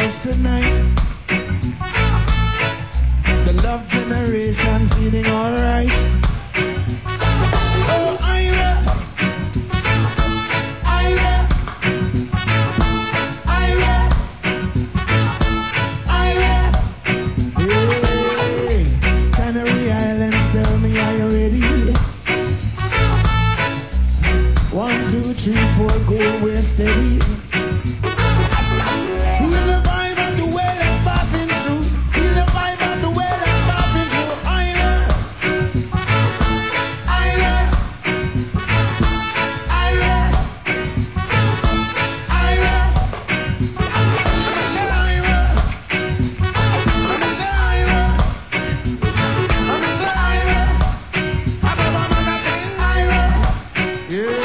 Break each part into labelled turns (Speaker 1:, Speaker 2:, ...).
Speaker 1: house tonight. The love generation feeling alright. Oh, Ira, Ira, Ira, Ira. Hey, Canary Islands, tell me, are you ready? 1, 2, 3, 4, go, we're steady. Feel the vibe of the way that's passing through. Feel the vibe of the way that's passing through. Ira, Ira, Ira, Ira. I'm Mr. Ira. I'm Mr. Ira. I'm Mr. Ira. Yeah.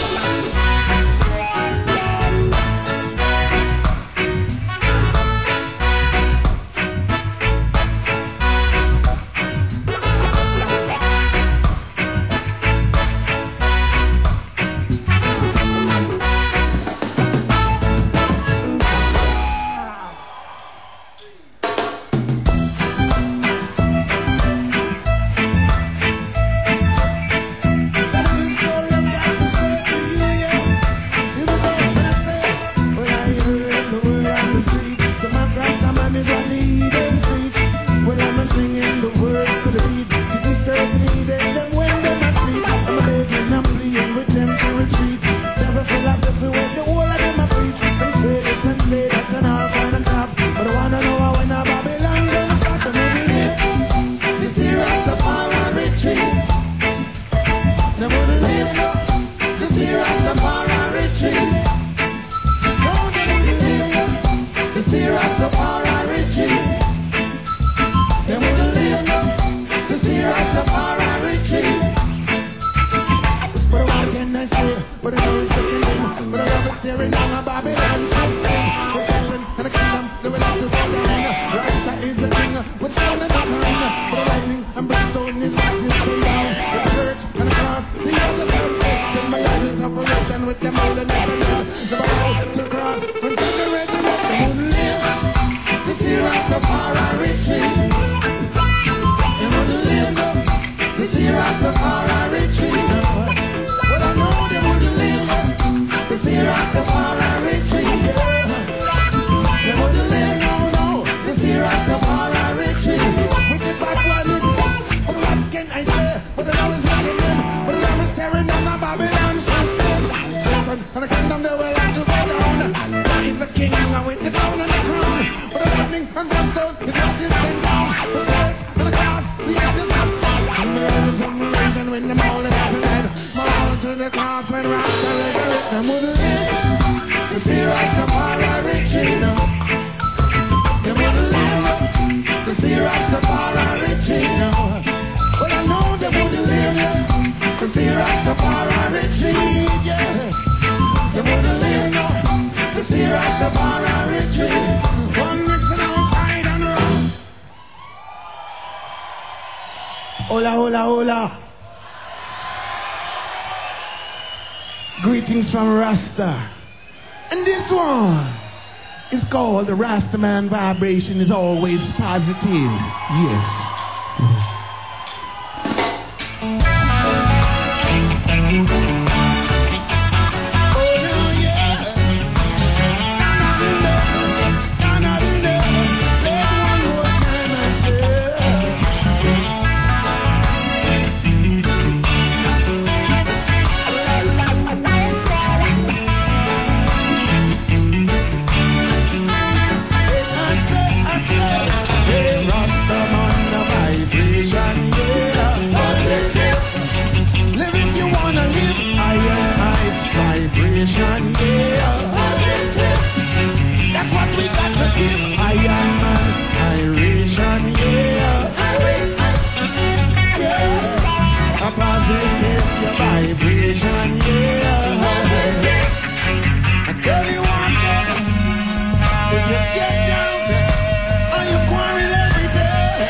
Speaker 1: Singing the words to the beat to disturb me, then them when them asleep. I'm begging, I'm pleading with them to retreat. Never philosophy when the whole of them a preach. Them say this and say that and all kind of crap. But I wanna know how when a Babylon gonna start to move it. To see Rastafari retreat. Them wouldn't live no. To see Rastafari retreat. No, they wouldn't live no. To see Rastafari retreat. Them wouldn't live no to see Rastafari retreat. But what can I say? But I know it's looking in. But I love it staring down a Babylon system. The Satan and the kingdom, they will have to go down. Rasta is a king with stone and a crown. But the lightning and brimstone is watching sun down. With the church and the cross, the others have faith. And my legends of relation with them holiness and love. The bow to the cross, when the resurrect, they wouldn't live to see Rastafari retreat. To see Rastafari retreat. Well, I know they wouldn't live to see Rastafari retreat. They wouldn't live, no, to see Rastafari retreat. With the bad one is but what can I say? But the love is looking in. But the love is tearing down the Babylon system. Satan and the kingdom, they will have to go down. God is a king with the crown and the crown. But the lightning and brimstone is what is sent down. The church and the cross, the edges of some when the morning hasn't had more to the cross when Rasta resurrect them wouldn't live to see Rastafari retreat. They wouldn't live to see Rastafari retreat. Well, I know they wouldn't live to see Rastafari retreat. Yeah, they wouldn't live to see Rastafari retreat. One mixing outside and run. Hola, hola, hola. Greetings from Rasta. And this one is called the Rastaman Vibration is Always Positive. Yes. That's what we got to give. Iron Man, iration, yeah. A positive vibration, yeah. I tell you one thing, if you get down and you quarrel every day,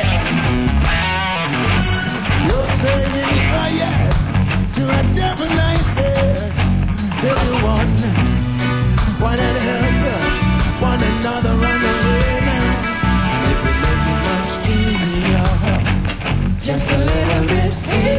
Speaker 1: you're saying yes to a devil I say. Tell you one and help one another run away.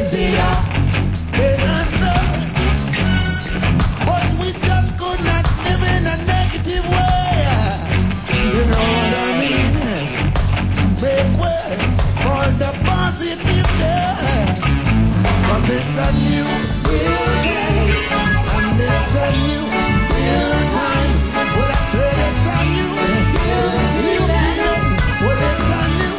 Speaker 2: easier.
Speaker 1: Yes, sir. But we just could not live in a negative way. You know what I mean? Yes. Make way for the positive day. 'Cause it's a new day. And it's a new time. Well, I swear it's a new day. Well, it's a new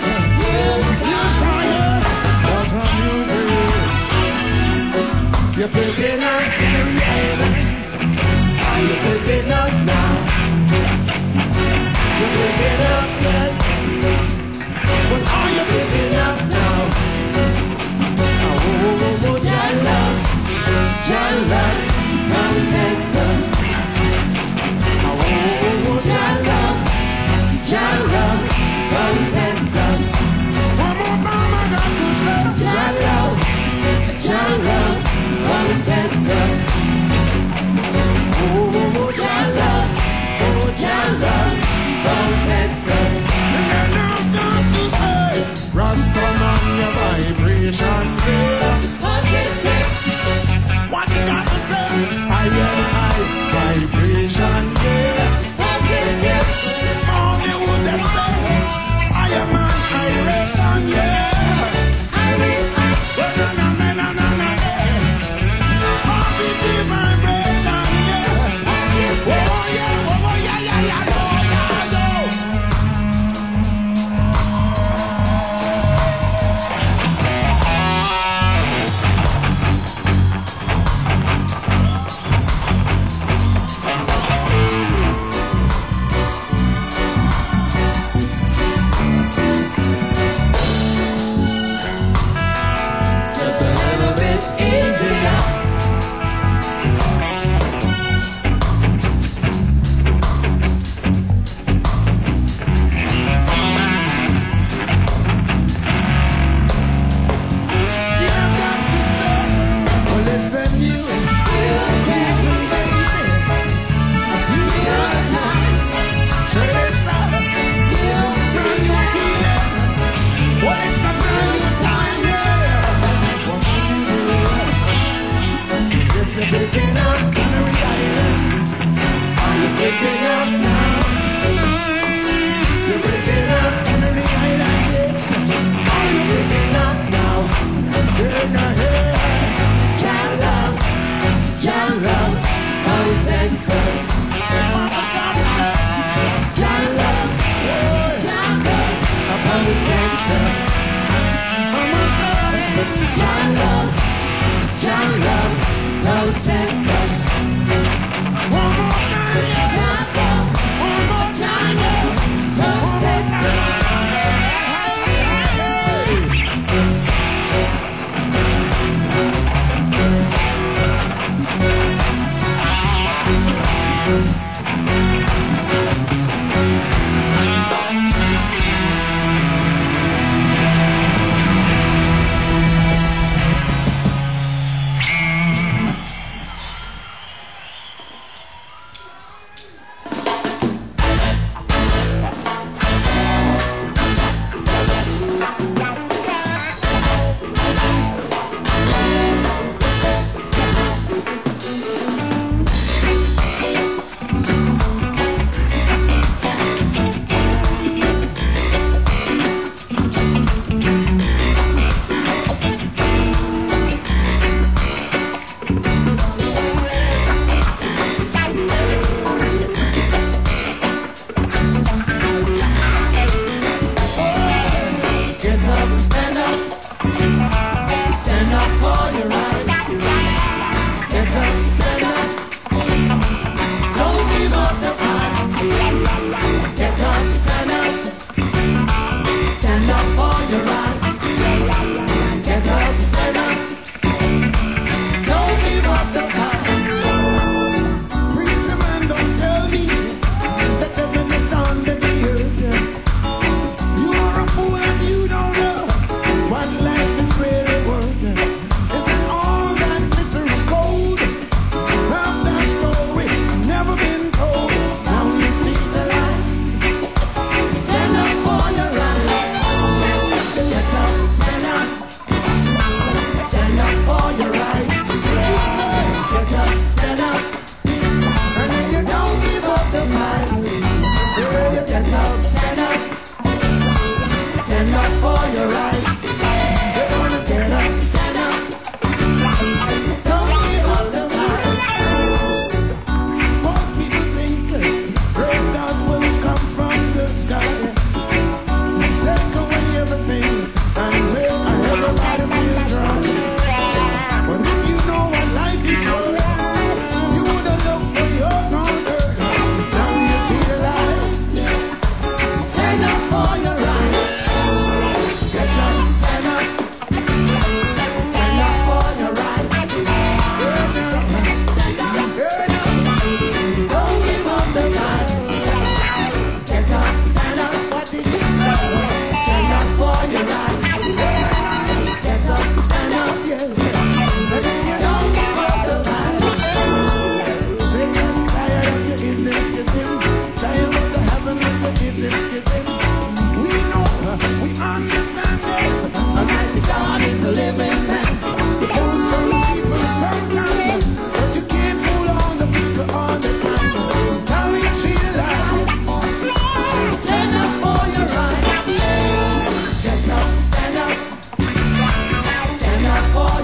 Speaker 1: time. What's a new day? You're picking up the islands. You're picking up now. You're picking up, yes. Well, are you picking up now? Oh, Jah love, protect us. Oh, Jah love, protect us. One more time I got to say, Jah love, protect us. Oh, Jah love, protect us. And then I've got to say, Rastaman, your vibration, yeah. What you got to say? I am high vibration, yeah. Oh, me would they say, I am an vibration, yeah. Positive vibration, yeah. Oh, yeah, oh, yeah, yeah, yeah, oh, yeah, oh.
Speaker 2: Just a little bit easier.
Speaker 1: Still got to say, well, listen, you, listen, Daisy, you time, straight inside, brand new feeling. Well, it's a brand new time, yeah. What's new? Yes, you're picking up Canary Islands. Are you picking up now? You're picking up Canary Islands, yes. Are you picking up now? In the head,
Speaker 2: Jah love, protect us.
Speaker 1: Mama's got to say,
Speaker 2: Jah love, protect us.
Speaker 1: Mama said,
Speaker 2: Jah love, protect us.
Speaker 1: one more time, yeah. One more time, yeah.
Speaker 2: Protect us.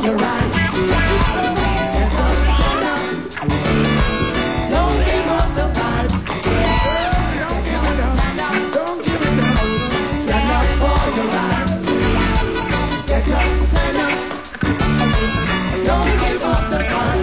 Speaker 1: your rights. Get up, stand up. Don't give up the fight. Don't give it up. Don't give it up. Stand up for your rights. Get up, stand up. Don't give up the fight.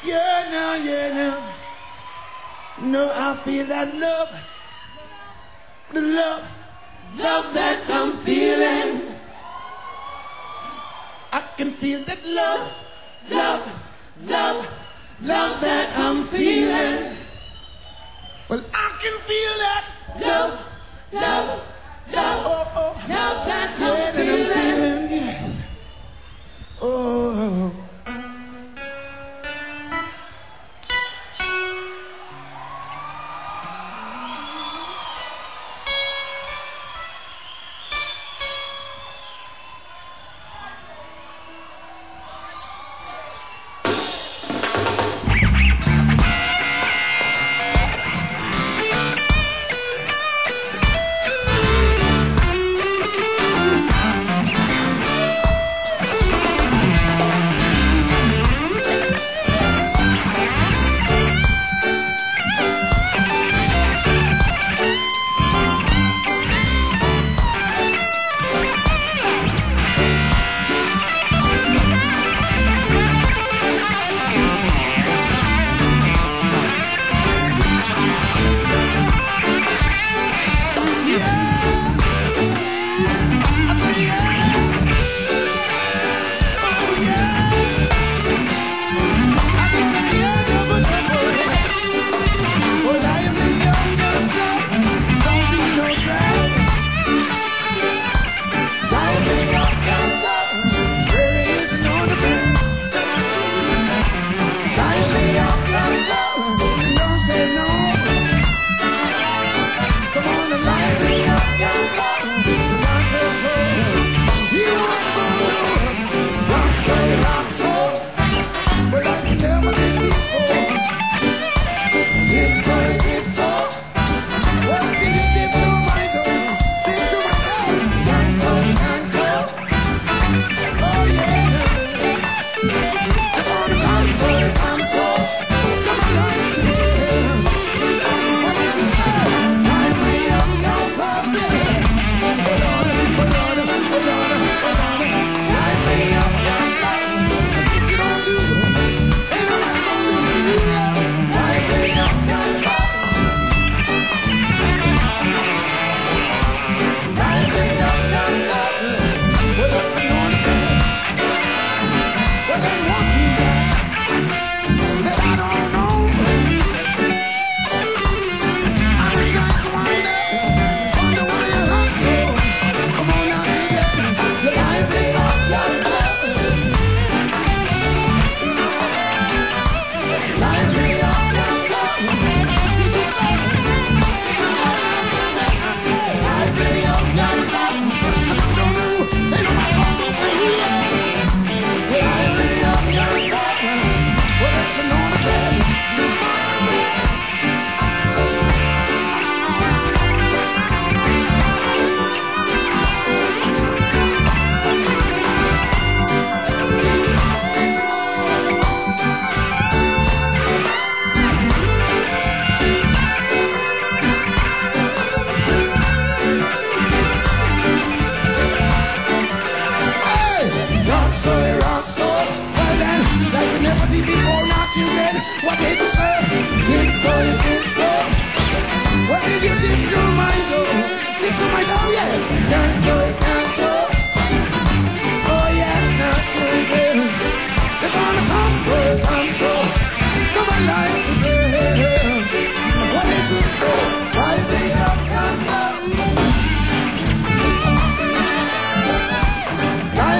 Speaker 1: Yeah, now. No, I feel that love. The love that I'm feeling. I can feel that love that I'm feeling. Well, I can feel that love, oh, love that I'm feeling, yes. Oh.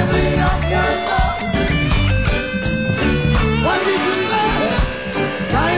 Speaker 3: What did you say?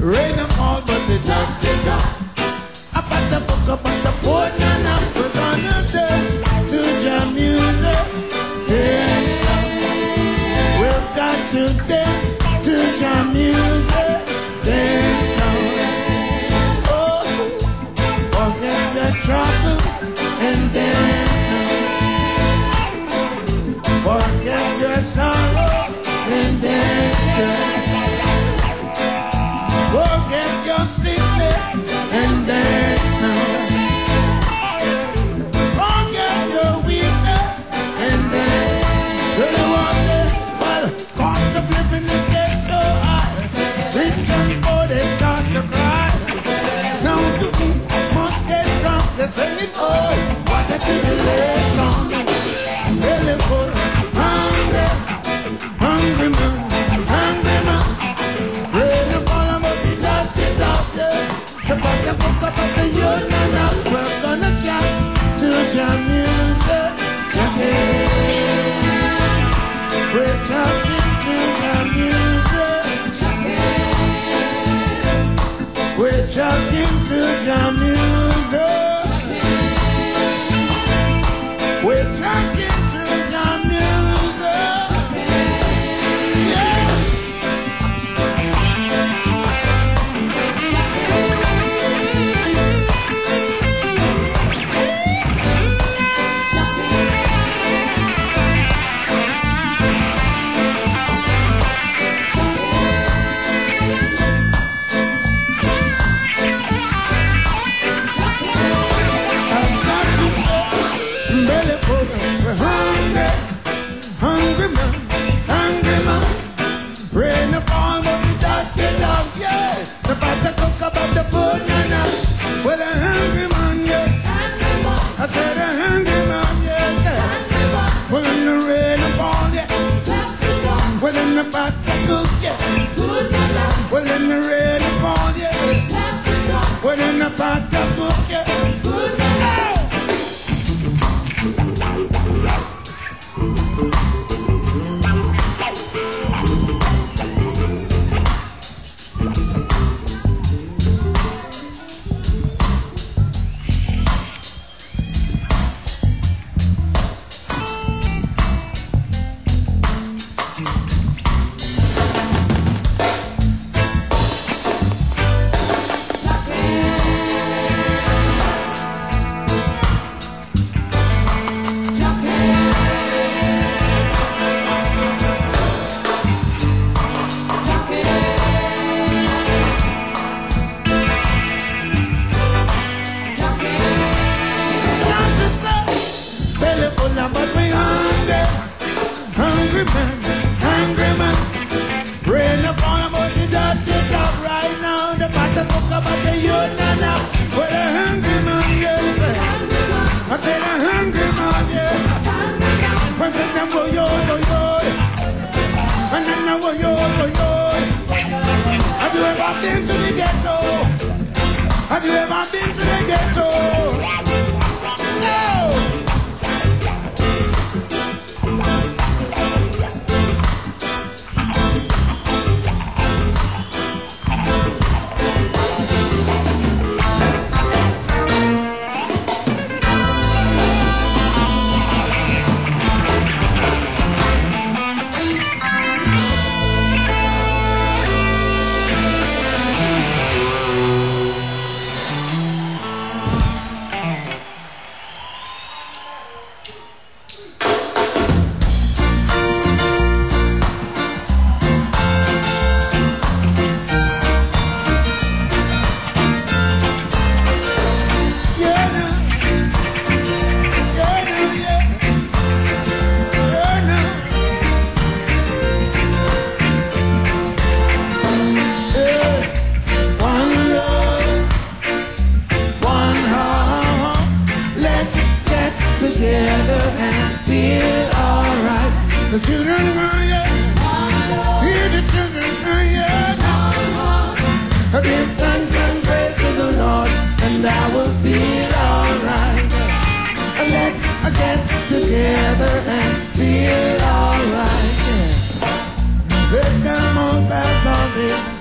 Speaker 1: Rain and fall, but the top to top. I put the book up on the phone and up. We're gonna dance to jam music. Dance now. We've got to dance to jam music. Dance now. Oh, forget your troubles and dance now. Forget your sorrow and dance now. Forget your sickness and dance now. Forget your weakness and dance. Do you want it? Well, cost of living it gets so high. Rich and poor, they start to cry. Now the weak must get strong. They say it all. What a tribulation. Really full, hungry, hungry man, hungry man. Really full of the book up of the youth and up. We're gonna jam to jam music. We're jamming to jam music. We're jamming to jam music. We're jamming to jam music. Yes. About the food, nana. Well, a hungry man, yeah. I said a hungry man, yeah. Well, in the rain upon, yeah. Well, in the pot to cook, yeah. Well, in the rain upon, yeah. Well, in the pot to cook, yeah. Have you ever been to the ghetto? Have you ever been to the ghetto? No! The children cry, yeah. Hear the children cry, yeah. Give thanks and praise to the Lord, and I will feel alright. Let's get together and feel alright. Let them all pass on this.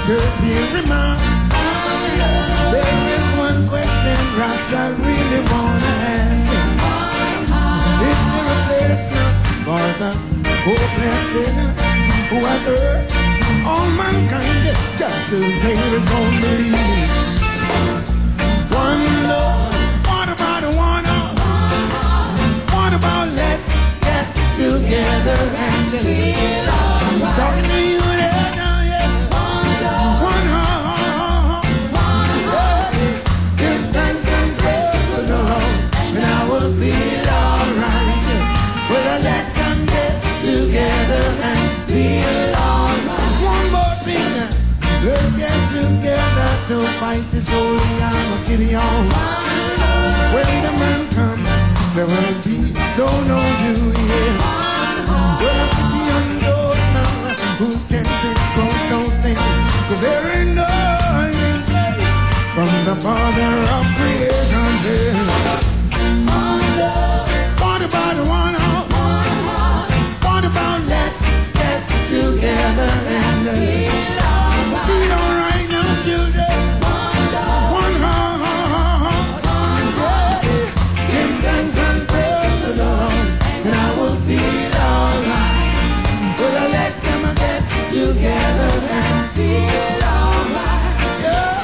Speaker 1: dirty remarks. There is one question Rasta really wanna ask him. Is there a place now for the hopeless sinner who has hurt all mankind just to save his own belief? One love, what about one love? What about let's get together and feel alright? Talking to you there now, yeah. One heart, yeah. Give thanks and praise to the Lord, and I will feel alright. Well, let's get together and feel alright. One more thing, let's get together to fight this holy Armageddon. When the man comes, there will be no Jew here. Well, I'm pity on those now whose cancer grows so thin, 'cause there ain't no hiding place from the Father of creation here. What about one heart? What about let's get together and feel alright now, children? One heart, yeah. Give thanks and praise to the Lord, and I will feel alright. Well, let's get together and feel alright, yeah.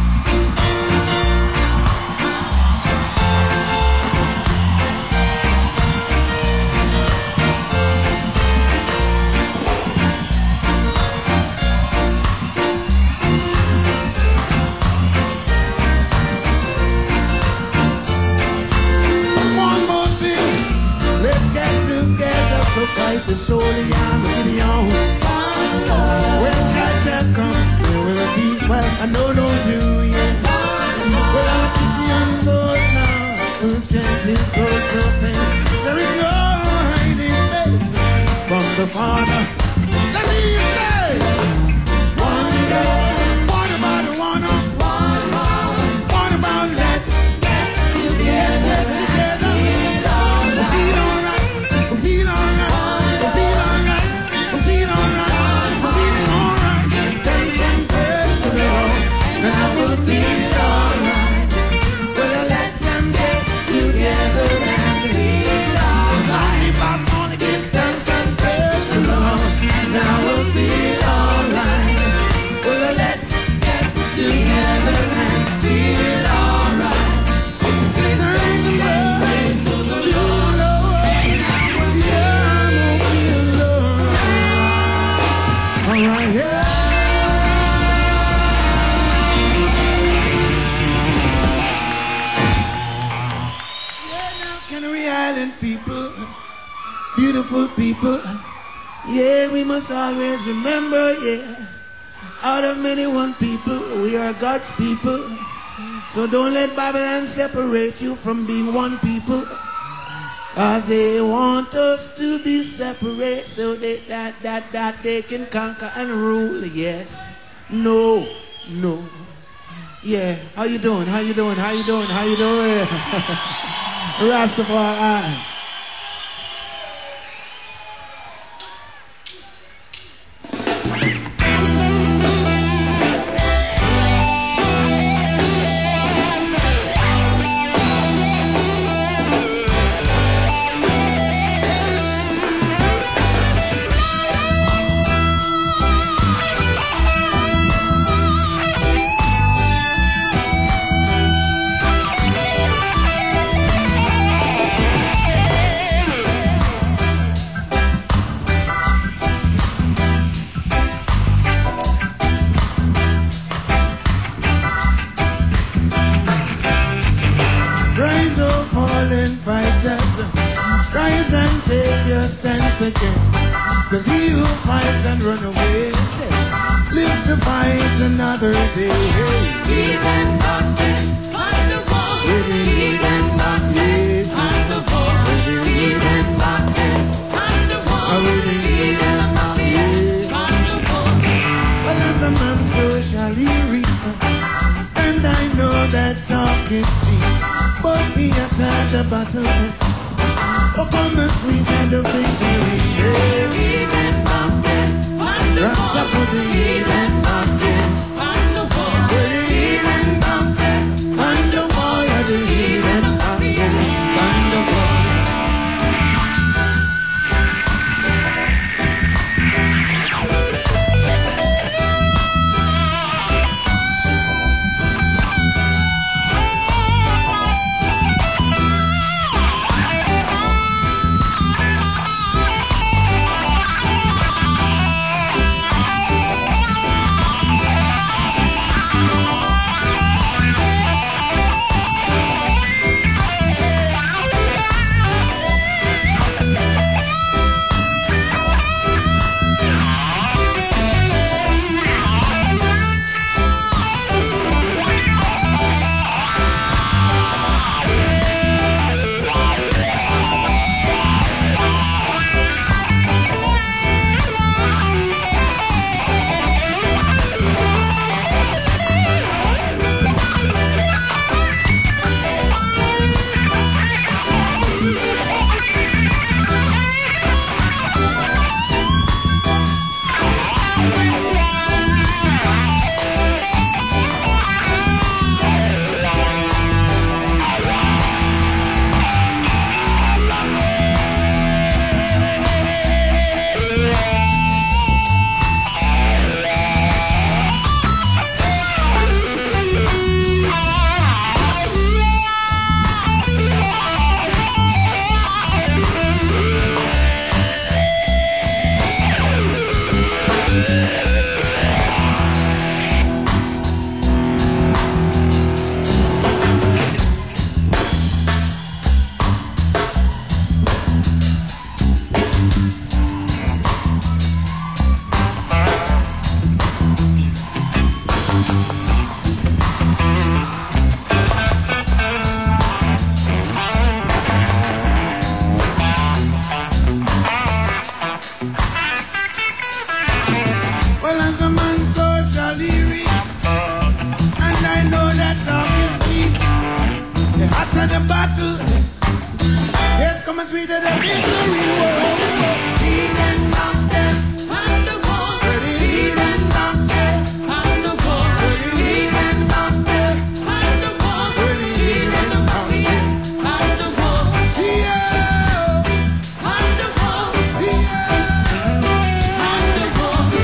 Speaker 1: One more thing, let's get together to fight the holy Armageddon. When Jaja come, there will be, well, I know don't do yet. Well, I'm pity on those now whose chances grow so thin. There is no hiding place from the Father. Let me hear you say, one love. What about one of? What about let's get together? We feel alright. We feel alright. We feel alright. We feel alright. We feeling alright. Thanks and praise to the Lord, and I will feel alright. Well, let's get together and feel alright. If I'm gonna give thanks and praise to the Lord, and I will feel alright. Well, let's get together and feel alright. Thanks and praise to the Lord, yeah, I will feel alright. Alright, yeah. Yeah, now Canary Island people, beautiful people. Yeah, we must always remember, yeah, out of many one people, we are God's people. So don't let Babylon separate you from being one people, 'cause they want us to be separate so that they can conquer and rule. Yes, no. Yeah, how you doing? How you doing? How you doing? How you doing? Rastafari. Rise up, fallen fighters, rise and take your stance again. 'Cause he who fights and run away, say, live to fight another day.
Speaker 2: Leave and bondage on the wall. Leave and bondage on the wall. Leave and bondage on the wall. Leave and bondage on the wall.
Speaker 1: But as a man, so shall he reap. And I know that talk is cheap, but he attacked the battle. Upon the sweet and the victory.
Speaker 2: Leave and bondage on the
Speaker 1: Rasta
Speaker 2: wall.
Speaker 1: put the
Speaker 2: Leave and bondage
Speaker 1: sweeter than victory. Heat and mountain,
Speaker 2: and the war, heat and mountain, and the war, heat and mountain, and the war, heat and mountain, and the war,
Speaker 1: yeah,
Speaker 2: and the war,
Speaker 1: yeah,
Speaker 2: and the war, and the war,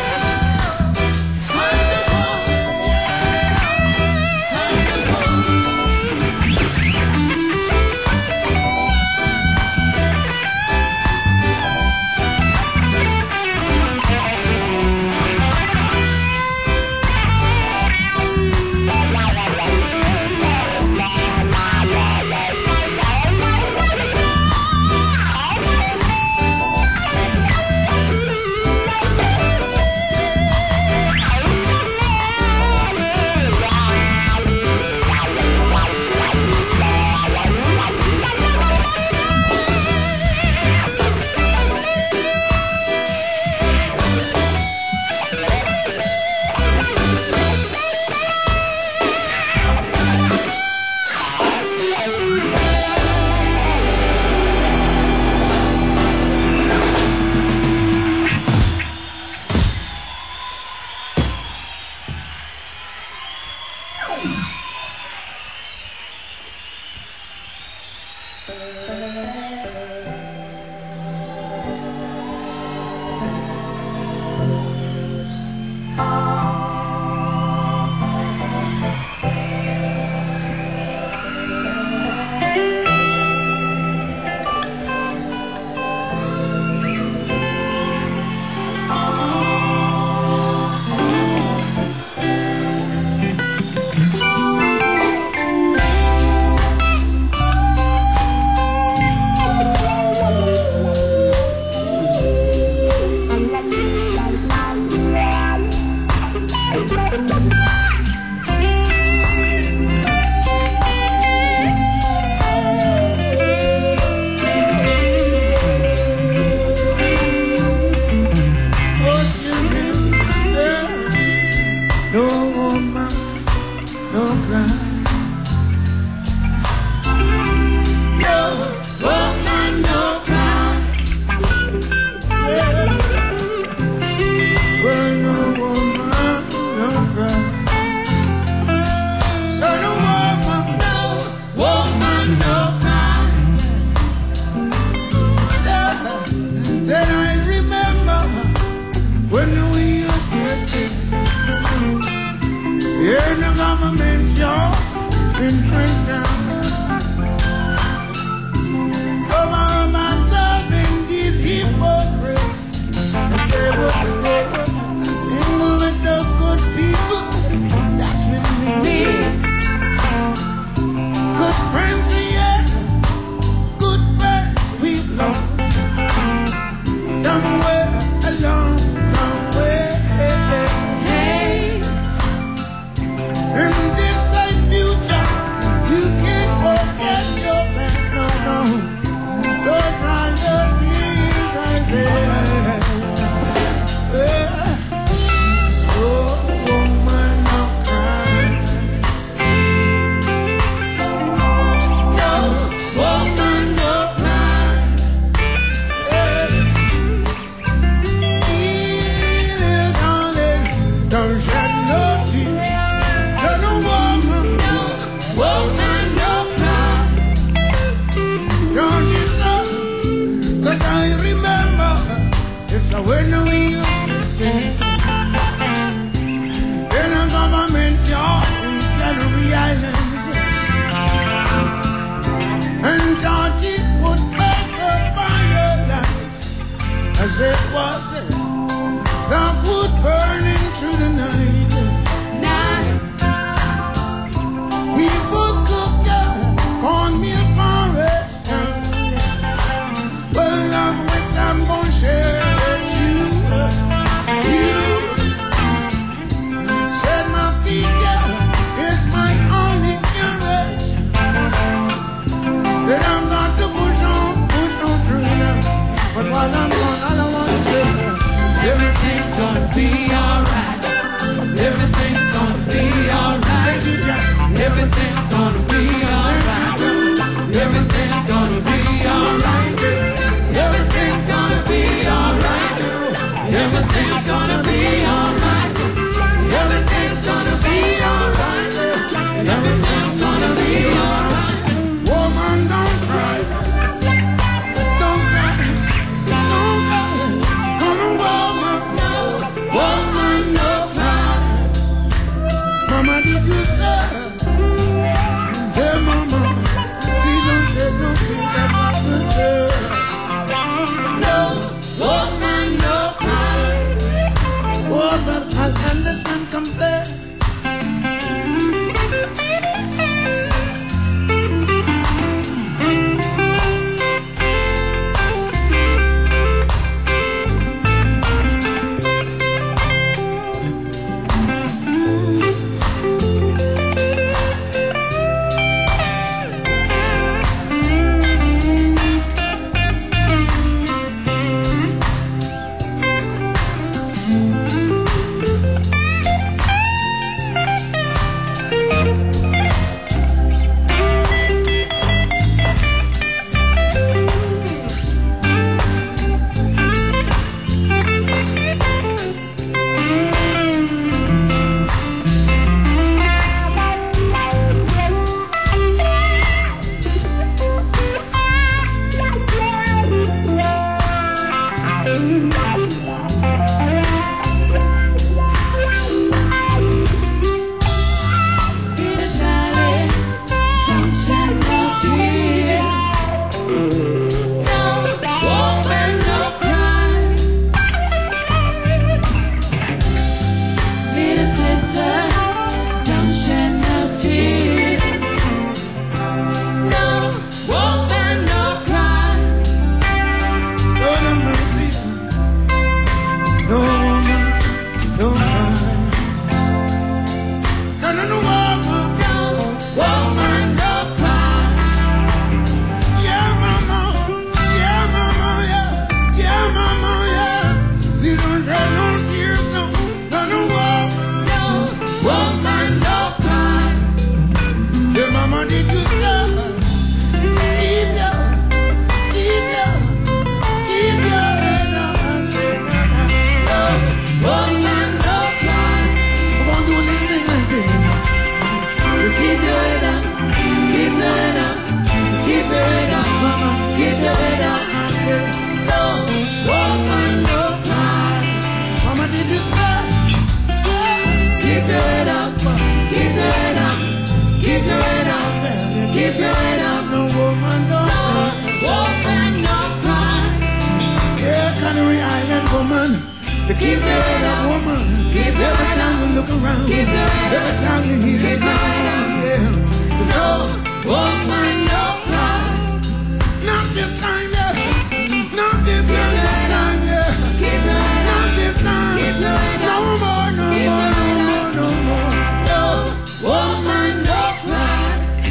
Speaker 1: as it was, dark wood burning through the night. We would cook cornmeal porridge, well, love which I'm gonna share with you. You said my feet, is my only courage. That I'm got to push on through now. But while I'm gone, I don't want to say man can play.
Speaker 2: Keep your head up, woman. Every time you look around, every time you hear the sound, yeah. There's no woman, no cry. Not this time, yeah. Not this time, yeah. Not this time. No more, no more, no more, no more. No woman, no cry.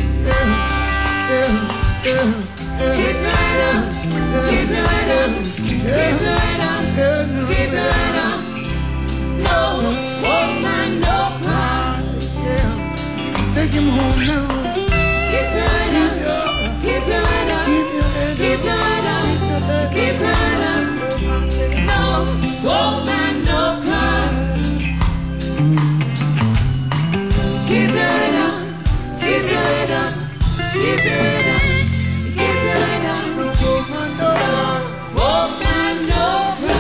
Speaker 2: Yeah, yeah, yeah. Keep your head up. Keep your head up. Keep your head up. Keep your head up. No woman, no cry. Yeah. Take him home now. Keep your head up. Keep your head up. Keep your head up. Keep your head up. No woman, no cry. Keep your head up. Keep your head up. Keep your head up. Keep your head up. No woman, no cry. Woman, no cry.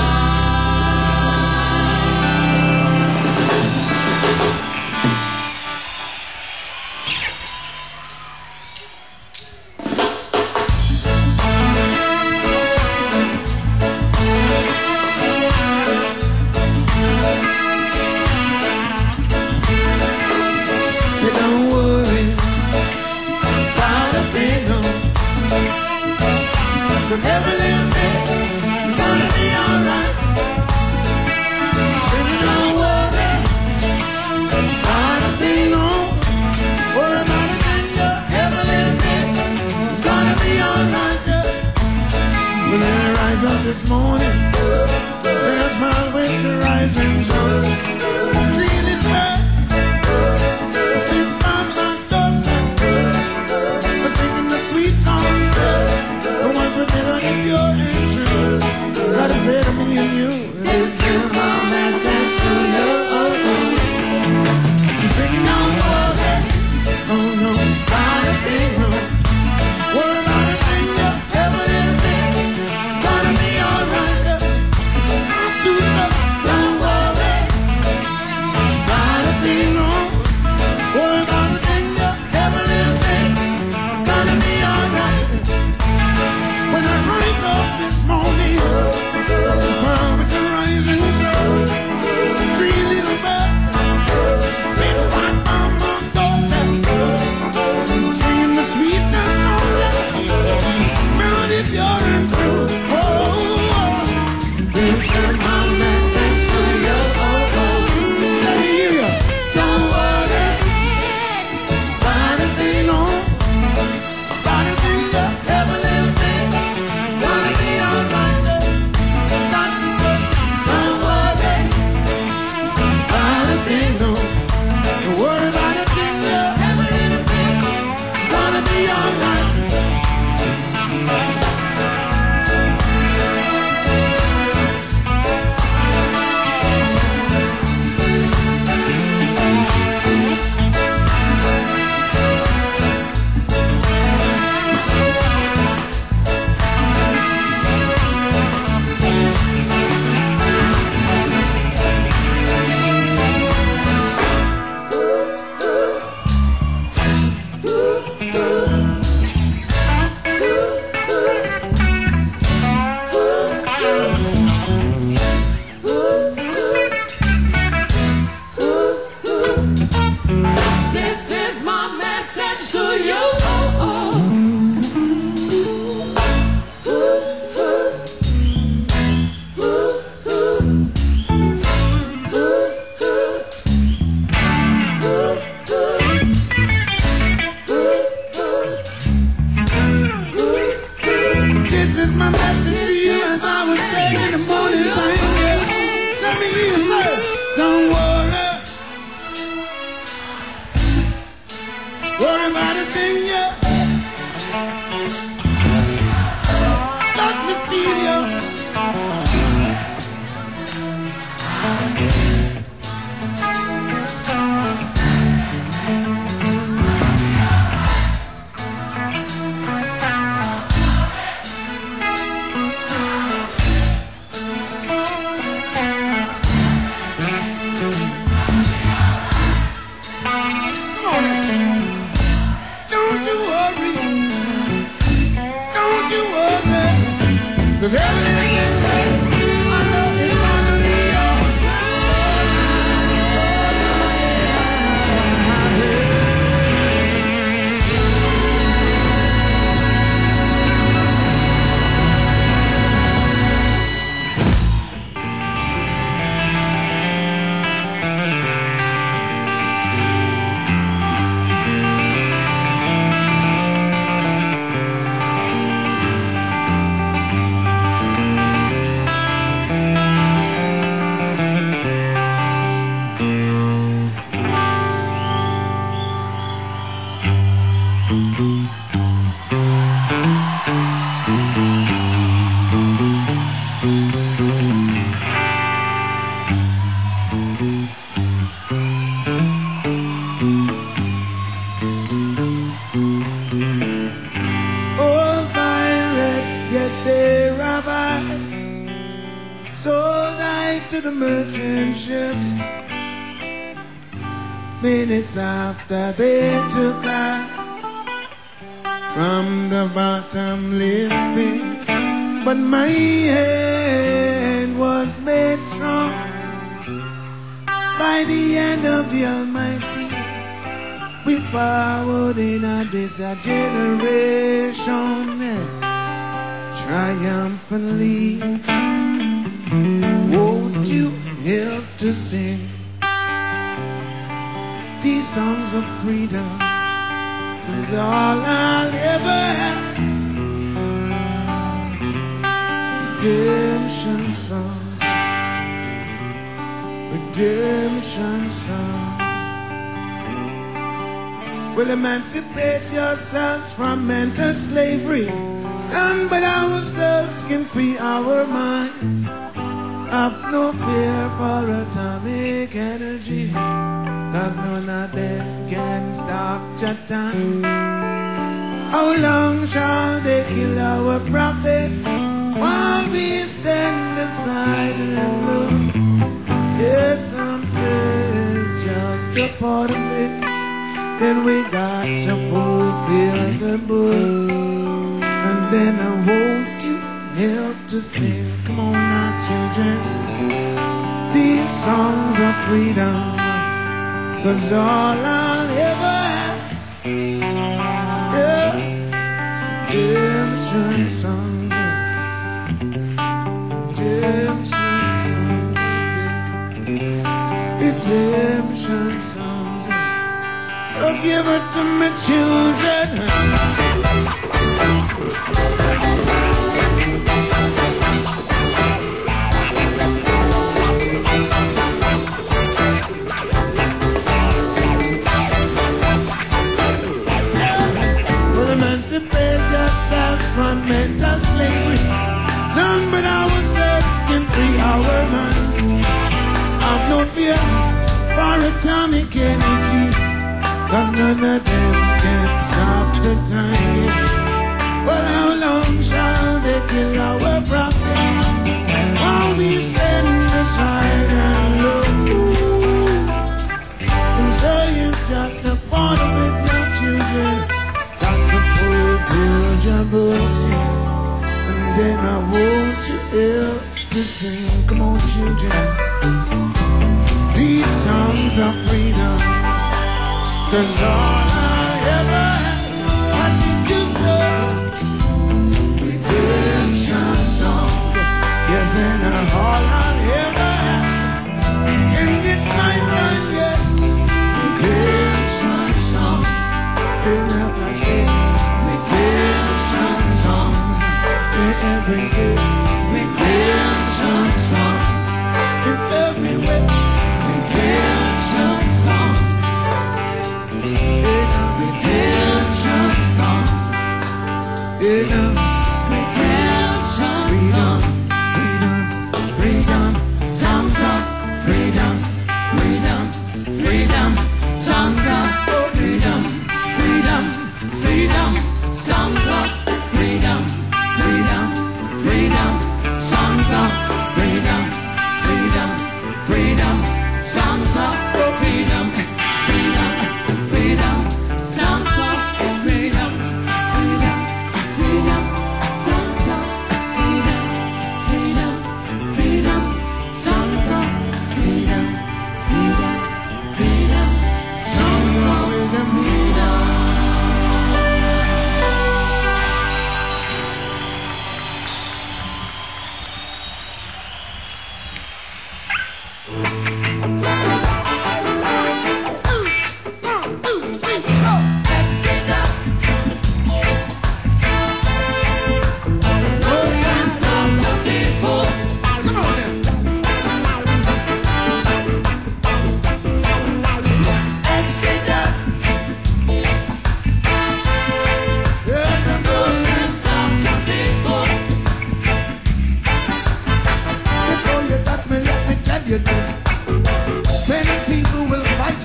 Speaker 2: Don't worry about a thing, no. 'Cause every little thing is gonna be alright. Say don't worry about a thing, no. Worry about a thing, yeah. Every little thing is gonna be alright, yeah. When I rise up this morning, let a smile with the rising sun. Feeling bad. Sweet songs, the ones with melody pure and true. Gotta say to me and you, this is my message to you. I'm singing on worry, oh no, about a thing, no. Worry about a thing, yeah, every little thing. It's gonna be alright, yeah. I'm too stuck, don't worry about a thing, no. Worry about a thing, yeah, every little thing. It's gonna be alright. When I rise up this morning, well, with the rising sun, 3 little birds
Speaker 1: worry about a thing, yeah. Let me feel you. Cause everything I know is gonna be minutes after they took her from the bottomless pit, but my hand was made strong by the hand of the Almighty. We forward in this generation triumphantly. Won't you help to sing these songs of freedom? Is all I'll ever have. Redemption songs, redemption songs. Well, emancipate yourselves from mental slavery. None but ourselves can free our minds. Have no fear for atomic energy, 'cause none of them can stop your time. How long shall they kill our prophets while we stand aside and look? Yes, some say it's just a part of it. Then we got to fulfill the book. And then I want you help to sing. Come on now, children, these songs of freedom. 'Cause all I'll ever have, yeah, redemption songs, redemption songs, redemption songs. Oh, give it to me, children. Emancipate yourselves from mental slavery. None but ourselves can free our minds. Have no fear for atomic energy, 'cause none of them can stop the time yet. But how long shall they kill our prophets while we stand aside and look? And say it's just a part of it now, children. Build your books, yes. And then I want you help to sing. Come on, children, these songs of freedom. 'Cause all I ever had, I did you say, redemption songs. Yes, and all I ever had, and it's my time, yes, redemption songs. And if I say redemption songs, every day, redemption songs, in every way, redemption songs, redemption.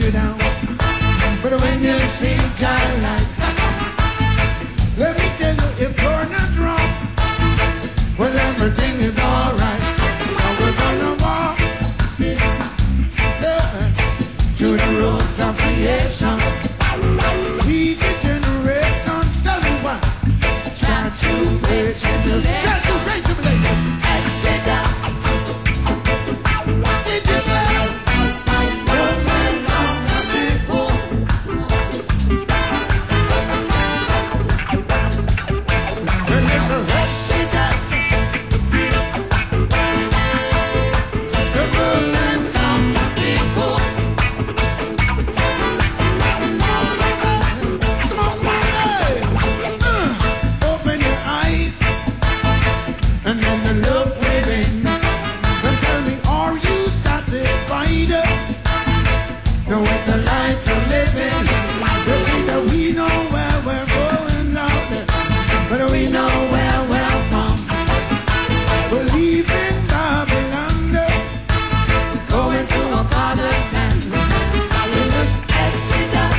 Speaker 1: you down. But when you see Jah light, let me tell you, if you're not wrong, well, everything is alright. So we're gonna walk through the roads of creation. We the generation, tell me what. Try to great tribulation. Try to great tribulation. Exodus. Did you say? Romans of the people. When there's a Exodus. The Romans of the people. Open your eyes and then look within. Then tell me, are you satisfied with the life you're living? You see that we know where we're going now, but we know where we're from. We're leaving Babylon, going to our father's land. In this Exodus.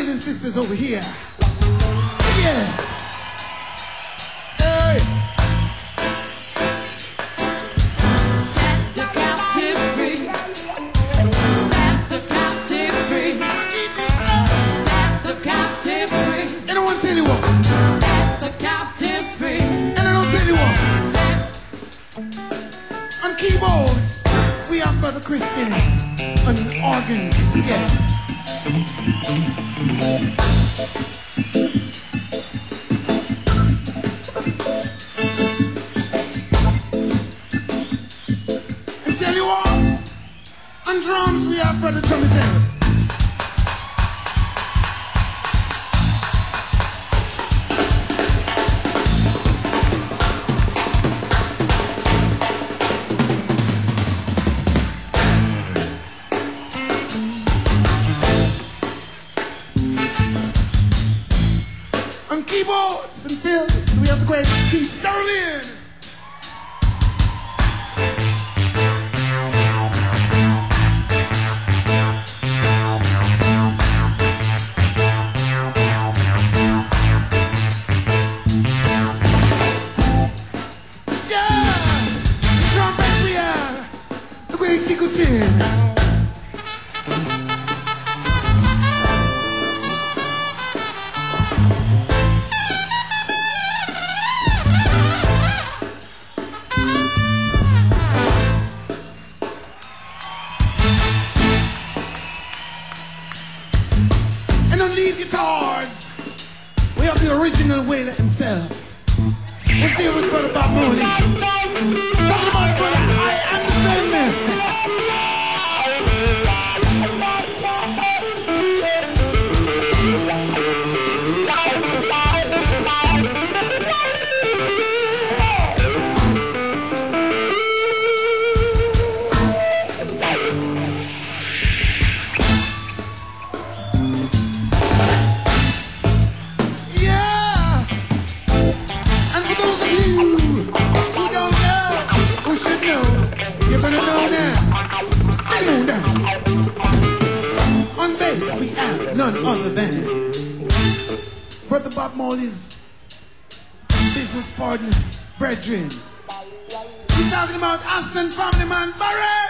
Speaker 1: wailing sisters over here. Yes. Hey.
Speaker 2: Set the captives free. Set the captives free. Set the captives free.
Speaker 1: Anyone tell you what?
Speaker 2: Set the captives free.
Speaker 1: And I don't tell you what.
Speaker 2: Set.
Speaker 1: On keyboards, we have Brother Christian. On organs, yes. And tell you what, on drums we have Brother Thomas Hill. On keyboards and fills, we have the great Keith Sterling. Yeah! Trumpet, we have the great Chico Chin. And on lead guitars, we have the original Wailer himself. Let's deal with Brother Bob Marley. Talking about Brother I Am the Sandman. You're gonna know now. I know now. On bass, we have none other than Brother Bob Marley's business partner, brethren. He's talking about Aston family man, Barrett.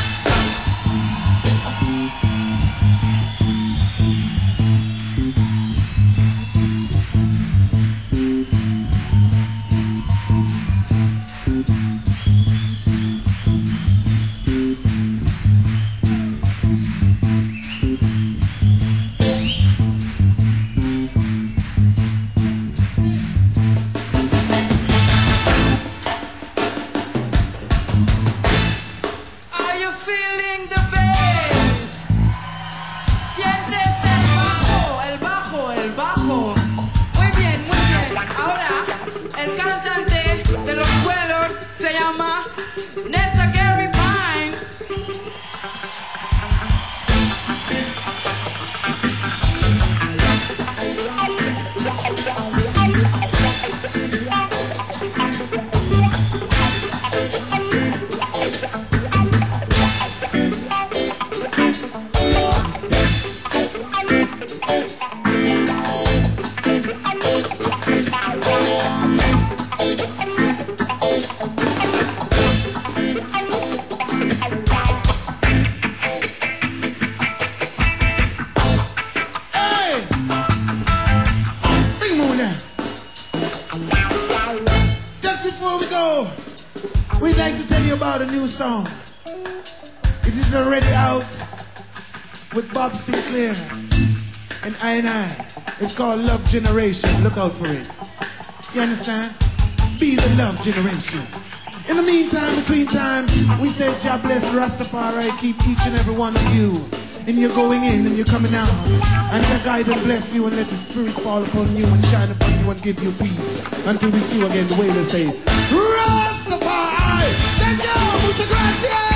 Speaker 1: We'd like to tell you about a new song. It is already out with Bob Sinclair and I. It's called Love Generation. Look out for it. You understand? Be the love generation. In the meantime, between times, we say, God bless Rastafari, keep each and every one of you. And you're going in and you're coming out. And to guide and bless you and let the Spirit fall upon you and shine upon you and give you peace. Until we see you again, the way they say, Rastafari! Thank you! Muchas gracias!